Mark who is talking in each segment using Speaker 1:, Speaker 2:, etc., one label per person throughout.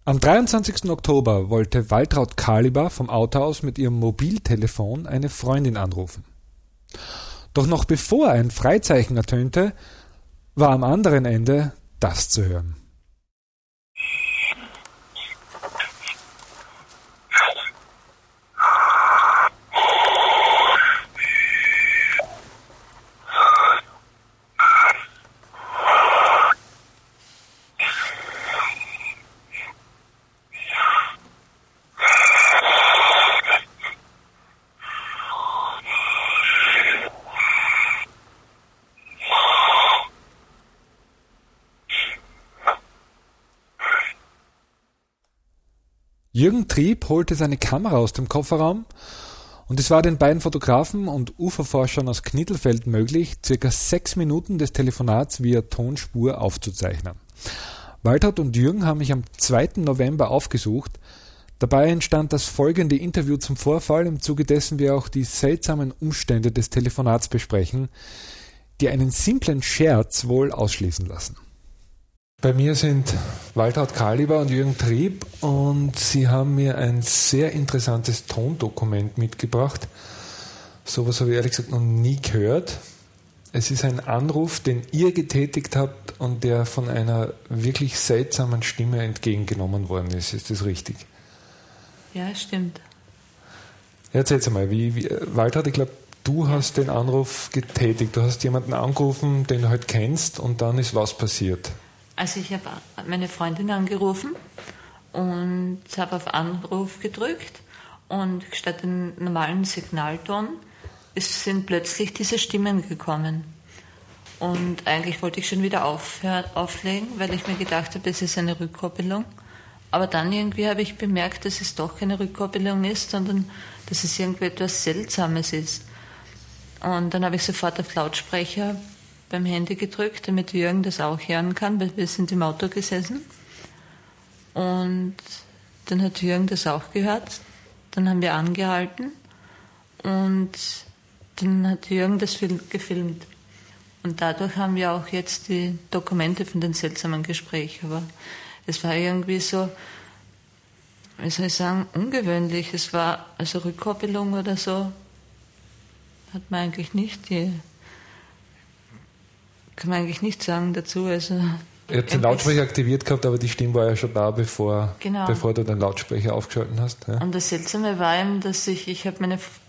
Speaker 1: Am 23. Oktober wollte Waltraud Kaliber vom Auto aus mit ihrem Mobiltelefon eine Freundin anrufen. Doch noch bevor ein Freizeichen ertönte, war am anderen Ende das zu hören. Jürgen Trieb holte seine Kamera aus dem Kofferraum und es war den beiden Fotografen und Uferforschern aus Knittelfeld möglich, ca. 6 Minuten des Telefonats via Tonspur aufzuzeichnen. Waltraud und Jürgen haben mich am 2. November aufgesucht. Dabei entstand das folgende Interview zum Vorfall, im Zuge dessen wir auch die seltsamen Umstände des Telefonats besprechen, die einen simplen Scherz wohl ausschließen lassen. Bei mir sind Waltraud Kaliber und Jürgen Trieb und sie haben mir ein sehr interessantes Tondokument mitgebracht. Sowas habe ich ehrlich gesagt noch nie gehört. Es ist ein Anruf, den ihr getätigt habt und der von einer wirklich seltsamen Stimme entgegengenommen worden ist. Ist das richtig?
Speaker 2: Ja, stimmt.
Speaker 1: Erzähl's einmal, Waltraud, ich glaube, du hast den Anruf getätigt. Du hast jemanden angerufen, den du halt kennst und dann ist was passiert.
Speaker 2: Also ich habe meine Freundin angerufen und habe auf Anruf gedrückt und statt dem normalen Signalton sind plötzlich diese Stimmen gekommen. Und eigentlich wollte ich schon wieder auflegen, weil ich mir gedacht habe, das ist eine Rückkoppelung. Aber dann irgendwie habe ich bemerkt, dass es doch keine Rückkoppelung ist, sondern dass es irgendwie etwas Seltsames ist. Und dann habe ich sofort auf Lautsprecher beim Handy gedrückt, damit Jürgen das auch hören kann, weil wir sind im Auto gesessen. Und dann hat Jürgen das auch gehört. Dann haben wir angehalten und dann hat Jürgen das gefilmt. Und dadurch haben wir auch jetzt die Dokumente von den seltsamen Gesprächen. Aber es war irgendwie so, wie soll ich sagen, ungewöhnlich. Es war also Rückkoppelung oder so, hat man eigentlich nicht kann man eigentlich nicht sagen dazu. Also
Speaker 1: ihr habt den Lautsprecher aktiviert gehabt, aber die Stimme war ja schon da, bevor du den Lautsprecher aufgeschaltet hast. Ja?
Speaker 2: Und das Seltsame war eben, dass ich habe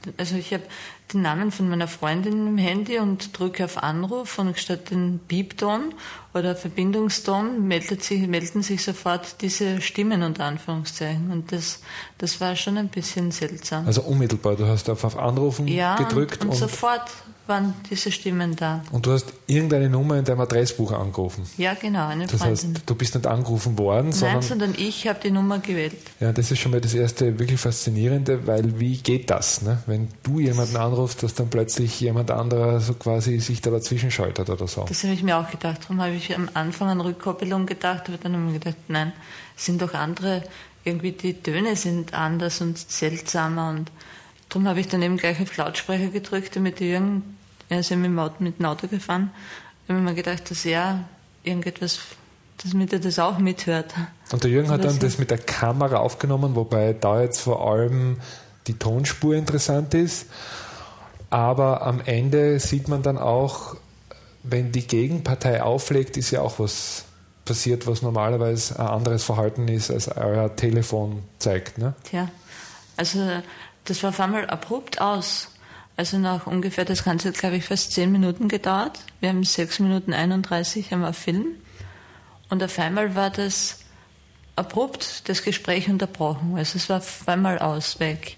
Speaker 2: den Namen von meiner Freundin im Handy und drücke auf Anruf und statt den Piepton oder Verbindungston melden sich sofort diese Stimmen unter Anführungszeichen. Und das war schon ein bisschen seltsam.
Speaker 1: Also unmittelbar, du hast auf Anrufen gedrückt
Speaker 2: und sofort waren diese Stimmen da.
Speaker 1: Und du hast irgendeine Nummer in deinem Adressbuch angerufen?
Speaker 2: Ja, genau, eine
Speaker 1: Freundin. Das heißt, du bist nicht angerufen worden,
Speaker 2: sondern ich habe die Nummer gewählt.
Speaker 1: Ja, das ist schon mal das erste wirklich Faszinierende, weil wie geht das, ne? Wenn du jemanden anrufst, dass dann plötzlich jemand anderer so quasi sich da dazwischen schaltet oder so? Das
Speaker 2: habe ich mir auch gedacht. Darum habe ich am Anfang an Rückkoppelung gedacht, aber dann habe ich mir gedacht, nein, es sind doch andere, irgendwie die Töne sind anders und seltsamer und darum habe ich dann eben gleich auf Lautsprecher gedrückt, damit Jürgen, er ist ja mit dem Auto gefahren, habe ich mir gedacht, dass er irgendetwas, damit er das auch mithört.
Speaker 1: Und der Jürgen hat dann das mit der Kamera aufgenommen, wobei da jetzt vor allem die Tonspur interessant ist, aber am Ende sieht man dann auch, wenn die Gegenpartei auflegt, ist ja auch was passiert, was normalerweise ein anderes Verhalten ist, als euer Telefon zeigt. Ne?
Speaker 2: Tja, also das war auf einmal abrupt aus. Also nach ungefähr, das Ganze hat, glaube ich, fast 10 Minuten gedauert. Wir haben 6 Minuten 31 haben wir Film. Und auf einmal war das abrupt, das Gespräch unterbrochen. Also es war auf einmal weg.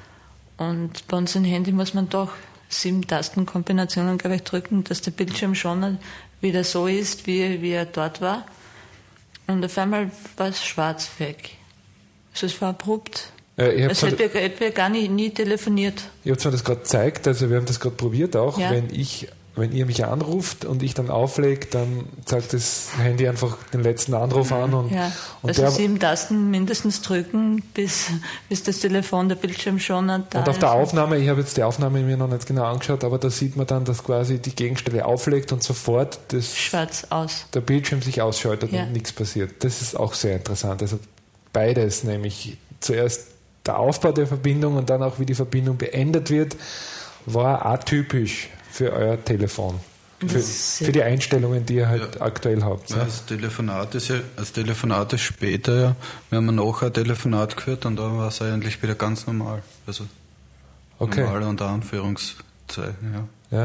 Speaker 2: Und bei unserem Handy muss man doch 7 Tastenkombinationen, glaube ich, drücken, dass der Bildschirm schon wieder so ist, wie er dort war. Und auf einmal war es schwarz weg. Also es war abrupt. Also hätten wir gar nie telefoniert.
Speaker 1: Ich habe zwar das gerade gezeigt, also wir haben das gerade probiert auch, ja. Wenn ihr mich anruft und ich dann auflege, dann zeigt das Handy einfach den letzten Anruf an. Und,
Speaker 2: ja. Und also 7 Tasten mindestens drücken, bis das Telefon, der Bildschirm schon da
Speaker 1: und auf der Aufnahme, ich habe jetzt die Aufnahme mir noch nicht genau angeschaut, aber da sieht man dann, dass quasi die Gegenstelle auflegt und sofort
Speaker 2: schwarz aus.
Speaker 1: Der Bildschirm sich ausschaltet und nichts passiert. Das ist auch sehr interessant. Also beides, nämlich zuerst der Aufbau der Verbindung und dann auch, wie die Verbindung beendet wird, war atypisch für euer Telefon. Für die Einstellungen, die ihr halt aktuell habt.
Speaker 3: Ja, das Telefonat ist später, ja. Wir haben nachher ein Telefonat geführt und dann war es eigentlich wieder ganz normal. Also normal unter Anführungszeichen,
Speaker 1: ja.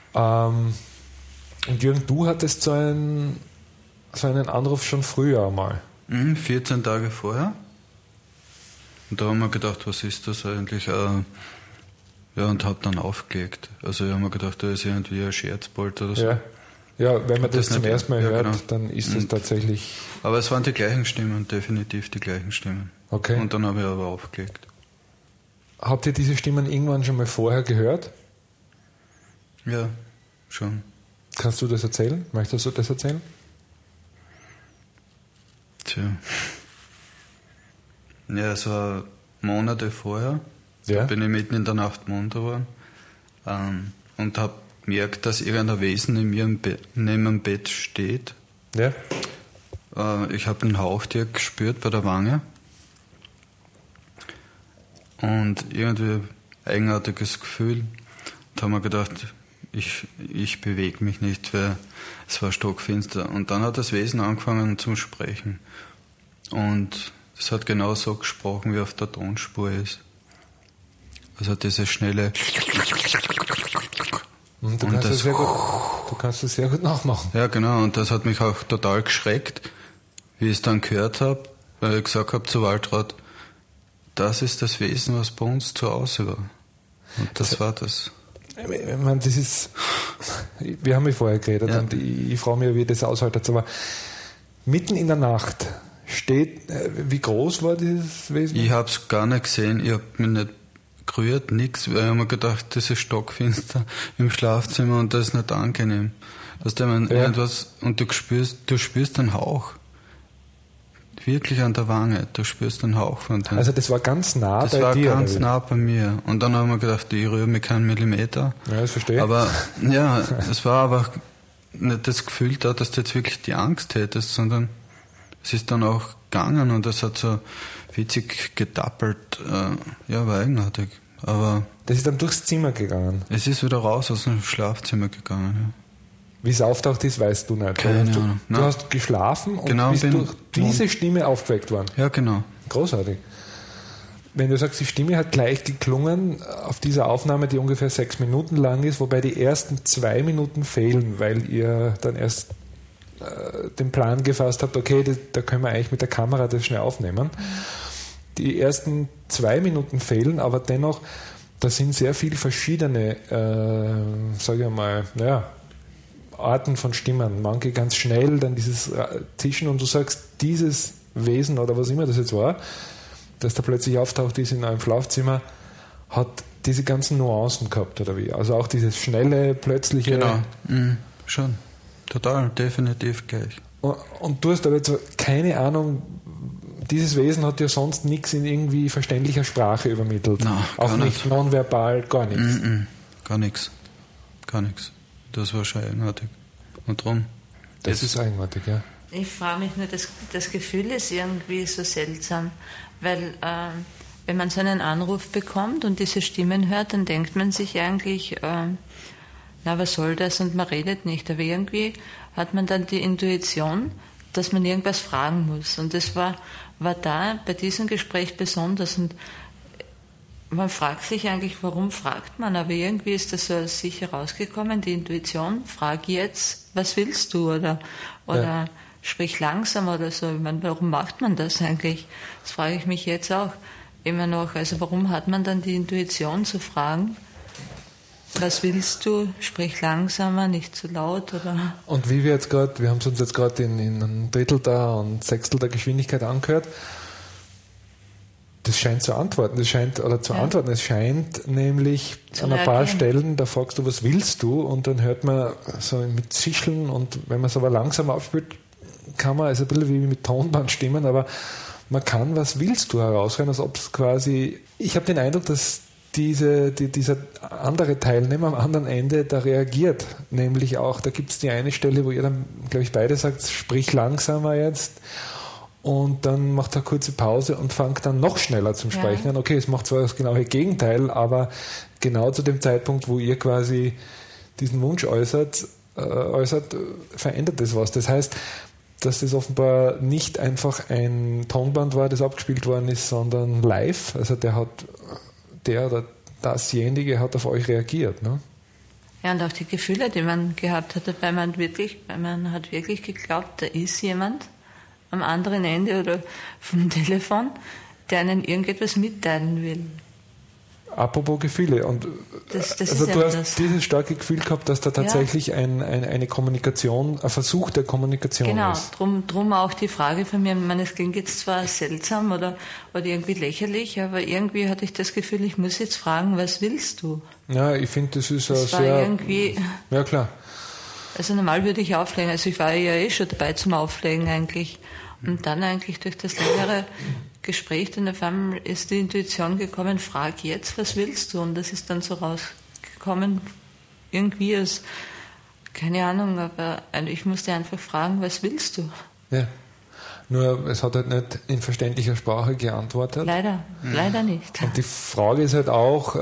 Speaker 1: Und Jürgen, du hattest so einen Anruf schon früher einmal.
Speaker 3: 14 Tage vorher. Und da haben wir gedacht, was ist das eigentlich? Ja, und habe dann aufgelegt. Also ich habe mir gedacht, da ist irgendwie ein Scherzbold oder so.
Speaker 1: Ja, wenn man das zum ersten Mal hört,
Speaker 3: genau.
Speaker 1: Dann ist es tatsächlich...
Speaker 3: Aber es waren die gleichen Stimmen, definitiv die gleichen Stimmen.
Speaker 1: Okay.
Speaker 3: Und dann habe ich aber aufgelegt.
Speaker 1: Habt ihr diese Stimmen irgendwann schon mal vorher gehört?
Speaker 3: Ja, schon.
Speaker 1: Kannst du das erzählen? Möchtest du das erzählen?
Speaker 3: Tja. Ja, es war Monate vorher. Da bin ich mitten in der Nacht munter geworden und habe gemerkt, dass irgendein Wesen neben dem Bett steht.
Speaker 1: Ja.
Speaker 3: Ich habe einen Hauchtier gespürt bei der Wange und irgendwie eigenartiges Gefühl. Da haben wir gedacht, ich bewege mich nicht, weil es war stockfinster. Und dann hat das Wesen angefangen zu sprechen. Und es hat genau so gesprochen, wie auf der Tonspur ist. Also diese schnelle...
Speaker 1: Du kannst es sehr gut nachmachen.
Speaker 3: Ja, genau. Und das hat mich auch total geschreckt, wie ich es dann gehört habe, weil ich gesagt habe zu Waltraud, das ist das Wesen, was bei uns zu Hause war. Und das war das.
Speaker 1: Ich meine, das ist... Wir haben ja vorher geredet und ich frage mich, wie das aushaltet. Aber mitten in der Nacht steht... Wie groß war dieses Wesen?
Speaker 3: Ich habe es gar nicht gesehen. Ich habe mich nicht gerührt, nichts, weil ich habe mir gedacht, das ist stockfinster im Schlafzimmer und das ist nicht angenehm. Weißt du, irgendwas, und du spürst einen Hauch. Wirklich an der Wange, du spürst einen Hauch von dem.
Speaker 1: Also das war ganz nah bei dir?
Speaker 3: Das war ganz nah bei mir. Und dann haben wir gedacht, ich rühre mich keinen Millimeter.
Speaker 1: Ja, das verstehe ich.
Speaker 3: Aber ja, es war aber nicht das Gefühl da, dass du jetzt wirklich die Angst hättest, sondern es ist dann auch gegangen und es hat so witzig getappelt. Ja, war eigenartig. Aber
Speaker 1: das ist dann durchs Zimmer gegangen?
Speaker 3: Es ist wieder raus aus dem Schlafzimmer gegangen, ja.
Speaker 1: Wie es auftaucht ist, weißt du nicht.
Speaker 3: Keine Ahnung.
Speaker 1: Du hast geschlafen und bist durch diese Stimme aufgeweckt worden.
Speaker 3: Ja, genau.
Speaker 1: Großartig. Wenn du sagst, die Stimme hat gleich geklungen auf dieser Aufnahme, die ungefähr 6 Minuten lang ist, wobei die ersten 2 Minuten fehlen, weil ihr dann erst den Plan gefasst habt, okay, da können wir eigentlich mit der Kamera das schnell aufnehmen. Die ersten 2 Minuten fehlen, aber dennoch, da sind sehr viele verschiedene, sage ich mal, Arten von Stimmen. Manche ganz schnell, dann dieses Zischen und du sagst, dieses Wesen oder was immer das jetzt war, das da plötzlich auftaucht ist in einem Schlafzimmer, hat diese ganzen Nuancen gehabt, oder wie? Also auch dieses schnelle, plötzliche...
Speaker 3: Genau, schon. Total, definitiv gleich.
Speaker 1: Und du hast aber jetzt keine Ahnung, dieses Wesen hat ja sonst nichts in irgendwie verständlicher Sprache übermittelt.
Speaker 3: Nein,
Speaker 1: auch nicht nonverbal, gar nichts.
Speaker 3: Gar nichts. Das war schon eigenartig. Und drum.
Speaker 1: Das ist eigenartig, ja.
Speaker 2: Ich frage mich nur, das Gefühl ist irgendwie so seltsam, weil wenn man so einen Anruf bekommt und diese Stimmen hört, dann denkt man sich eigentlich, na, was soll das? Und man redet nicht. Aber irgendwie hat man dann die Intuition, dass man irgendwas fragen muss. Und das war da bei diesem Gespräch besonders. Und man fragt sich eigentlich, warum fragt man? Aber irgendwie ist das so aus sich herausgekommen, die Intuition, frag jetzt, was willst du? Oder sprich langsam oder so. Ich meine, warum macht man das eigentlich? Das frage ich mich jetzt auch immer noch. Also warum hat man dann die Intuition zu fragen, was willst du? Sprich langsamer, nicht zu laut, oder? Und
Speaker 1: wie wir haben es uns jetzt gerade in einem Drittel da und Sechstel der Geschwindigkeit angehört. Das scheint zu antworten. Es scheint nämlich an ein paar Stellen, da fragst du, was willst du? Und dann hört man so mit Zischeln und wenn man es aber langsam aufspielt, kann man, also ein bisschen wie mit Tonband stimmen, aber man kann, was willst du heraushören, als ob es quasi, ich habe den Eindruck, dass dieser andere Teilnehmer am anderen Ende da reagiert. Nämlich auch, da gibt es die eine Stelle, wo ihr dann, glaube ich, beide sagt, sprich langsamer jetzt. und dann macht er eine kurze Pause und fängt dann noch schneller zum Sprechen an. Okay, es macht zwar das genaue Gegenteil, aber genau zu dem Zeitpunkt, wo ihr quasi diesen Wunsch äußert, verändert das was. Das heißt, dass das offenbar nicht einfach ein Tonband war, das abgespielt worden ist, sondern live. Also der oder dasjenige hat auf euch reagiert, ne?
Speaker 2: Ja, und auch die Gefühle, die man gehabt hat, weil man hat wirklich geglaubt, da ist jemand am anderen Ende oder vom Telefon, der einen irgendetwas mitteilen will.
Speaker 1: Apropos Gefühle, und
Speaker 2: das
Speaker 1: also
Speaker 2: ist
Speaker 1: du
Speaker 2: ja
Speaker 1: hast
Speaker 2: das.
Speaker 1: dieses starke Gefühl gehabt, dass da tatsächlich eine Kommunikation, ein Versuch der Kommunikation ist.
Speaker 2: Genau, drum auch die Frage von mir, ich meine, es klingt jetzt zwar seltsam oder irgendwie lächerlich, aber irgendwie hatte ich das Gefühl, ich muss jetzt fragen, was willst du?
Speaker 1: Ja, ich finde, das ist
Speaker 2: das war irgendwie.
Speaker 1: Ja, klar.
Speaker 2: Also normal würde ich auflegen, also ich war ja schon dabei zum Auflegen eigentlich. Und dann eigentlich durch das längere Gespräch, dann auf einmal ist die Intuition gekommen, frag jetzt, was willst du? Und das ist dann so rausgekommen, irgendwie aus, keine Ahnung, aber ich musste einfach fragen, was willst du?
Speaker 1: Ja. Nur, es hat halt nicht in verständlicher Sprache geantwortet.
Speaker 2: Leider nicht.
Speaker 1: Und die Frage ist halt auch,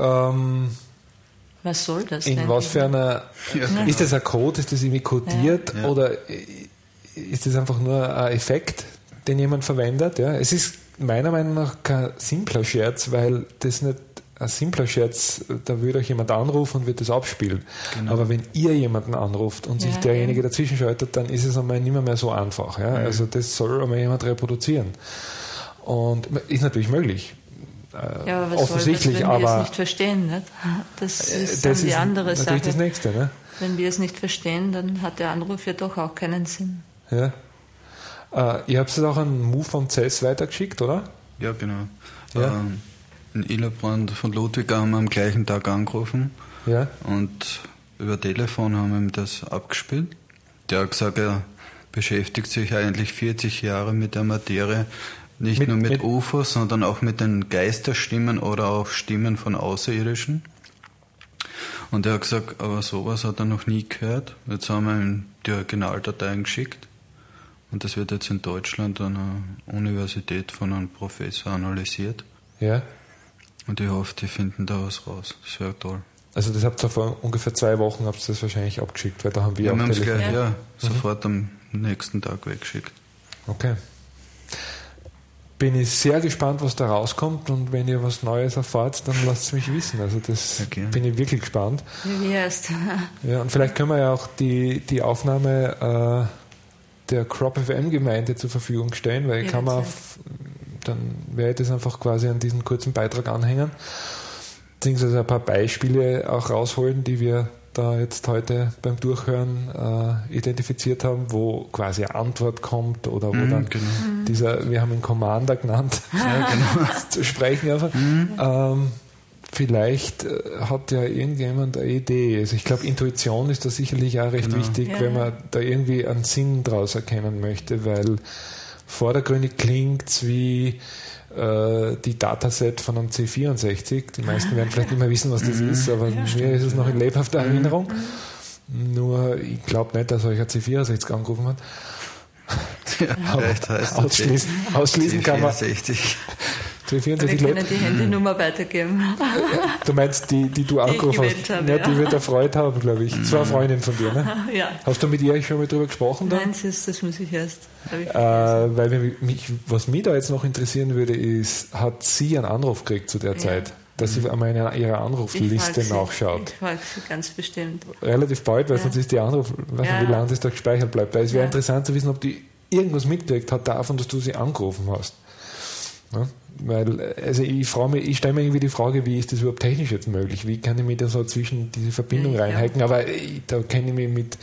Speaker 2: was soll das
Speaker 1: in was für einer, ist das ein Code, ist das irgendwie codiert oder ist das einfach nur ein Effekt, den jemand verwendet? Ja? Es ist meiner Meinung nach kein simpler Scherz, weil das nicht ein simpler Scherz, da würde euch jemand anrufen und wird das abspielen. Genau. Aber wenn ihr jemanden anruft und sich derjenige dazwischen schaltet, dann ist es einmal nicht mehr so einfach. Ja? Also das soll einmal jemand reproduzieren. Und ist natürlich möglich.
Speaker 2: Ja, aber was
Speaker 1: offensichtlich,
Speaker 2: soll das, wenn wir es nicht verstehen? Nicht? Das ist dann die andere Sache.
Speaker 1: Natürlich das Nächste. Ne?
Speaker 2: Wenn wir es nicht verstehen, dann hat der Anruf ja doch auch keinen Sinn.
Speaker 1: Ja. Ihr habt es auch an Move vom CES weitergeschickt, oder?
Speaker 3: Ja, genau.
Speaker 1: Ja.
Speaker 3: In Illerbrand von Ludwig haben wir am gleichen Tag angerufen
Speaker 1: ja.
Speaker 3: und über Telefon haben wir ihm das abgespielt. Der hat gesagt, er beschäftigt sich eigentlich 40 Jahre mit der Materie, nicht nur mit UFOs, sondern auch mit den Geisterstimmen oder auch Stimmen von Außerirdischen. Und er hat gesagt, aber sowas hat er noch nie gehört. Jetzt haben wir ihm die Originaldateien geschickt. Und das wird jetzt in Deutschland an einer Universität von einem Professor analysiert.
Speaker 1: Ja.
Speaker 3: Und ich hoffe, die finden da was raus. Das wäre toll.
Speaker 1: Also das habt ihr vor ungefähr 2 Wochen habt ihr das wahrscheinlich abgeschickt, weil da haben wir auch
Speaker 3: telefoniert. Ja, sofort am nächsten Tag weggeschickt.
Speaker 1: Okay. Bin ich sehr gespannt, was da rauskommt, und wenn ihr was Neues erfahrt, dann lasst es mich wissen. Also das bin ich wirklich gespannt.
Speaker 2: Wie erst.
Speaker 1: Ja, und vielleicht können wir ja auch die Aufnahme der Crop FM-Gemeinde zur Verfügung stellen, weil ich kann man dann werde ich das einfach quasi an diesen kurzen Beitrag anhängen, beziehungsweise ein paar Beispiele auch rausholen, die wir da jetzt heute beim Durchhören identifiziert haben, wo quasi eine Antwort kommt oder wo dann wir haben ihn Commander genannt, zu sprechen einfach. Vielleicht hat ja irgendjemand eine Idee. Also ich glaube, Intuition ist da sicherlich auch recht wichtig, wenn man da irgendwie einen Sinn draus erkennen möchte, weil vordergründig klingt es wie die Dataset von einem C64. Die meisten werden vielleicht nicht mehr wissen, was das ist, aber mir ist es noch in lebhafter Erinnerung. Nur, ich glaube nicht, dass euch ein C64 angerufen hat.
Speaker 3: Ja,
Speaker 1: ausschließen kann man.
Speaker 2: Wir können die Handynummer weitergeben.
Speaker 1: Du meinst die du angerufen hast? Die wird erfreut haben, glaube ich. Das war eine Freundin von dir, ne?
Speaker 2: Ja.
Speaker 1: Hast du mit ihr schon mal drüber gesprochen? Dann?
Speaker 2: Nein, das muss ich erst.
Speaker 1: Weil was mich da jetzt noch interessieren würde, ist, hat sie einen Anruf gekriegt zu der Zeit? Dass sie einmal in ihrer Anrufliste nachschaut.
Speaker 2: Ich frage sie ganz bestimmt.
Speaker 1: Relativ bald, weil sonst ist die Anruf, weiß nicht, wie lange das da gespeichert bleibt. Weil es wäre interessant zu wissen, ob die irgendwas mitgekriegt hat davon, dass du sie angerufen hast. Ja? Weil, also ich stelle mir irgendwie die Frage, wie ist das überhaupt technisch jetzt möglich? Wie kann ich mich da so zwischen diese Verbindung reinhacken? Aber da kenne ich mich mit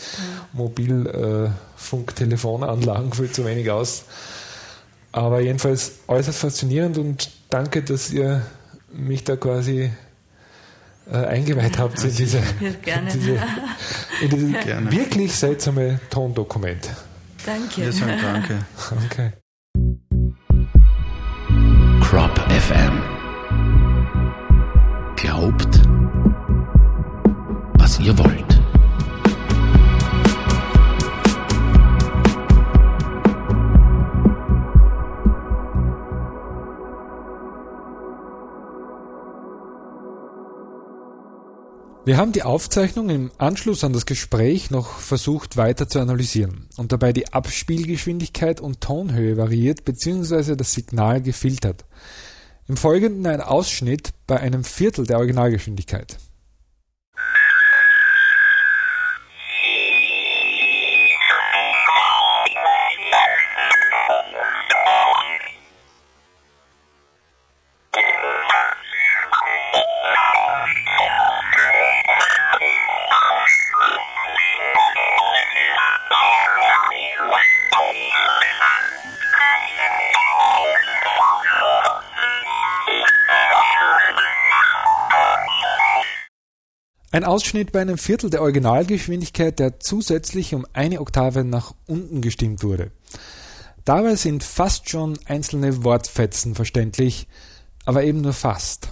Speaker 1: Mobilfunktelefonanlagen viel zu wenig aus. Aber jedenfalls äußerst faszinierend, und danke, dass ihr mich da quasi eingeweiht habt in diese wirklich seltsame Tondokument.
Speaker 2: Danke.
Speaker 3: Wir sagen danke.
Speaker 1: Okay.
Speaker 4: Crop FM. Glaubt, was ihr wollt.
Speaker 1: Wir haben die Aufzeichnung im Anschluss an das Gespräch noch versucht weiter zu analysieren und dabei die Abspielgeschwindigkeit und Tonhöhe variiert bzw. das Signal gefiltert. Im Folgenden ein Ausschnitt bei einem Viertel der Originalgeschwindigkeit. Ein Ausschnitt bei einem Viertel der Originalgeschwindigkeit, der zusätzlich um eine Oktave nach unten gestimmt wurde. Dabei sind fast schon einzelne Wortfetzen verständlich, aber eben nur fast.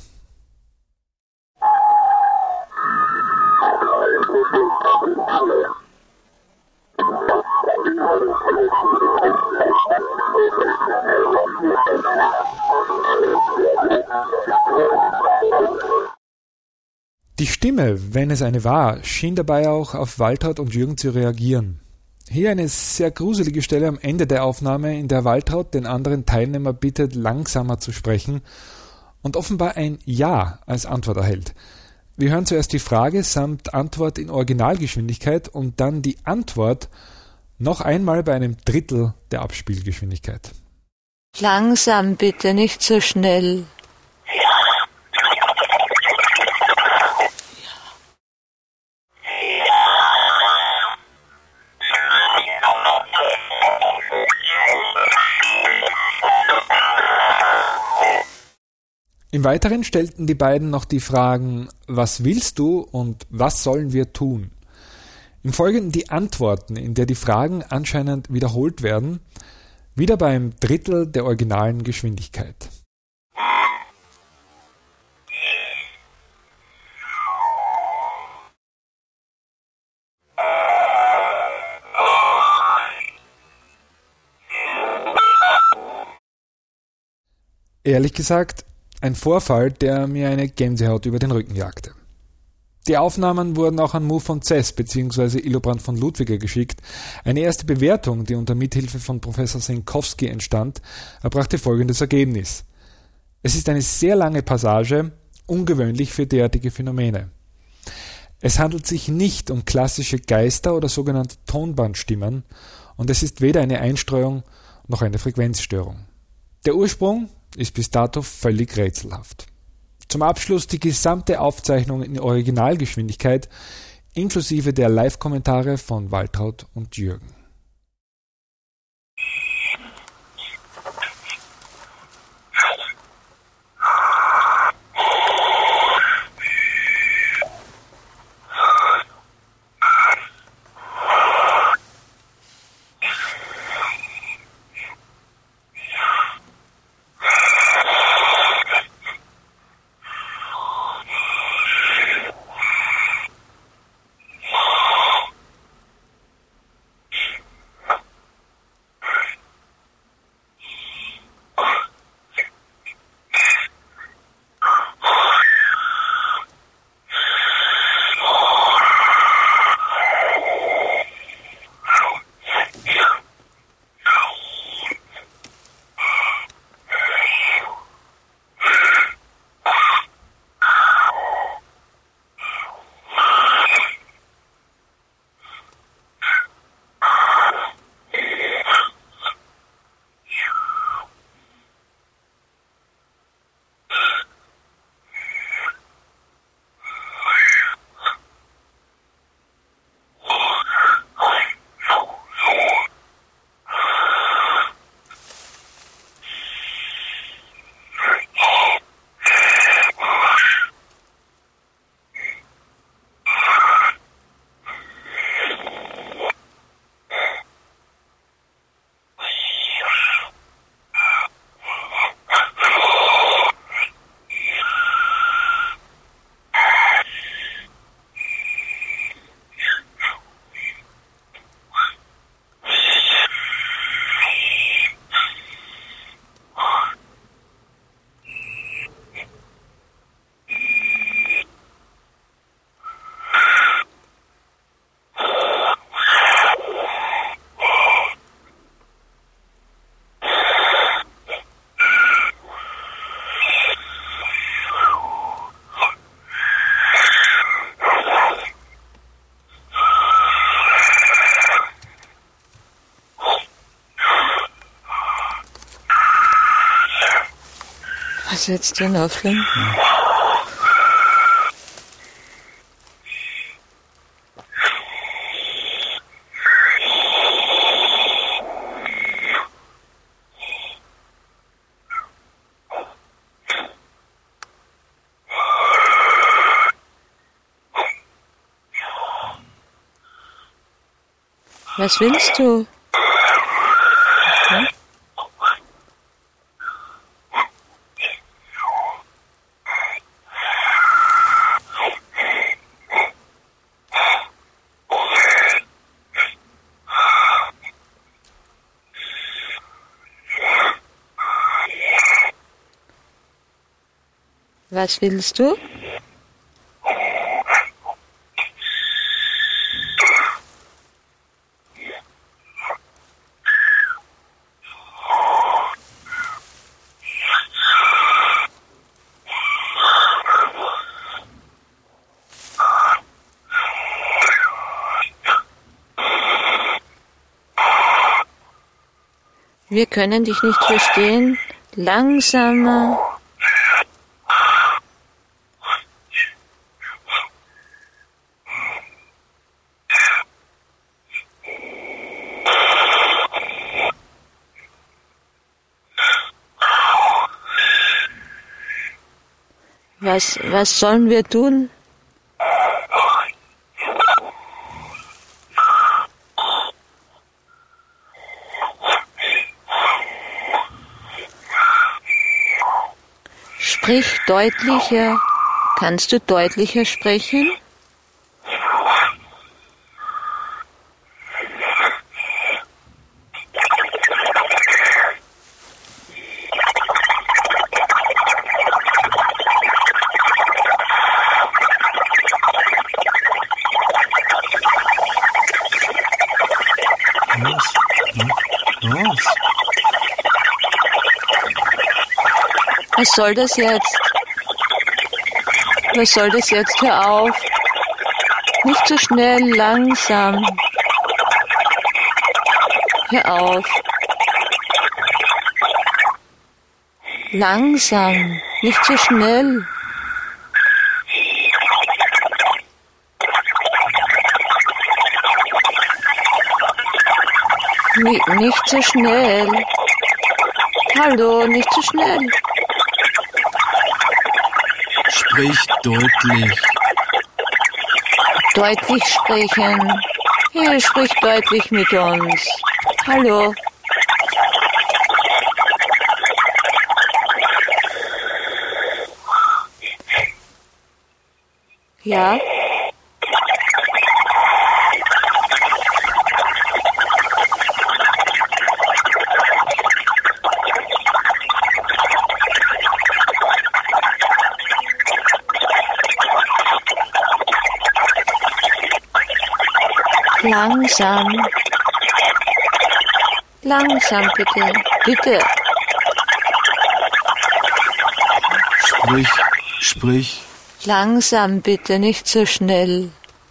Speaker 1: Die Stimme, wenn es eine war, schien dabei auch auf Waltraud und Jürgen zu reagieren. Hier eine sehr gruselige Stelle am Ende der Aufnahme, in der Waltraud den anderen Teilnehmer bittet, langsamer zu sprechen und offenbar ein Ja als Antwort erhält. Wir hören zuerst die Frage samt Antwort in Originalgeschwindigkeit und dann die Antwort noch einmal bei einem Drittel der Abspielgeschwindigkeit.
Speaker 2: Langsam bitte, nicht so schnell.
Speaker 1: Im Weiteren stellten die beiden noch die Fragen „Was willst du?" und „Was sollen wir tun?". Im Folgenden die Antworten, in der die Fragen anscheinend wiederholt werden, wieder beim Drittel der originalen Geschwindigkeit. Ehrlich gesagt, ein Vorfall, der mir eine Gänsehaut über den Rücken jagte. Die Aufnahmen wurden auch an Move von Zess bzw. Illobrand von Ludwiger geschickt. Eine erste Bewertung, die unter Mithilfe von Professor Senkowski entstand, erbrachte folgendes Ergebnis. Es ist eine sehr lange Passage, ungewöhnlich für derartige Phänomene. Es handelt sich nicht um klassische Geister oder sogenannte Tonbandstimmen und es ist weder eine Einstreuung noch eine Frequenzstörung. Der Ursprung ist bis dato völlig rätselhaft. Zum Abschluss die gesamte Aufzeichnung in Originalgeschwindigkeit inklusive der Live-Kommentare von Waltraud und Jürgen.
Speaker 2: Was jetzt denn auflegen? Was willst du? Was willst du? Wir können dich nicht verstehen. Langsamer. Was sollen wir tun? Sprich deutlicher. Kannst du deutlicher sprechen? Was soll das jetzt? Was soll das jetzt? Hör auf. Nicht so schnell, langsam. Hör auf. Langsam, nicht so schnell. Nicht so schnell. Hallo, nicht so schnell.
Speaker 3: Sprich deutlich.
Speaker 2: Deutlich sprechen. Hier, sprich deutlich mit uns. Hallo. Ja? Langsam. Langsam, bitte. Bitte.
Speaker 3: Sprich.
Speaker 2: Langsam, bitte, nicht so schnell.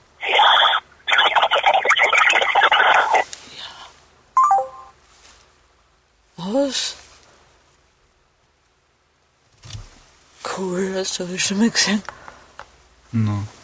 Speaker 2: Was? Cool, das habe ich schon mal gesehen.
Speaker 3: No.